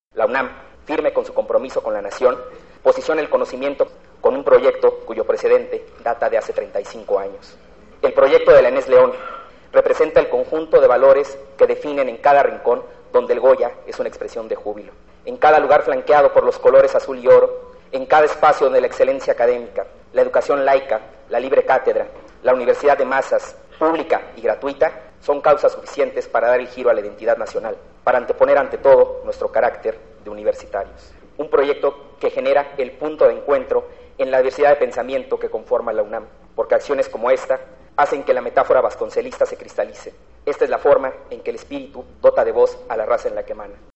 La UNAM, firme con su compromiso con la nación, posiciona el conocimiento con un proyecto cuyo precedente data de hace 35 años. El proyecto de la Inés León representa el conjunto de valores que definen en cada rincón donde el Goya es una expresión de júbilo, en cada lugar flanqueado por los colores azul y oro, en cada espacio donde la excelencia académica, la educación laica, la libre cátedra, la universidad de masas, pública y gratuita, son causas suficientes para dar el giro a la identidad nacional, para anteponer ante todo nuestro carácter de universitarios. Un proyecto que genera el punto de encuentro en la diversidad de pensamiento que conforma la UNAM, porque acciones como esta hacen que la metáfora vasconcelista se cristalice. Esta es la forma en que el espíritu dota de voz a la raza en la que emana.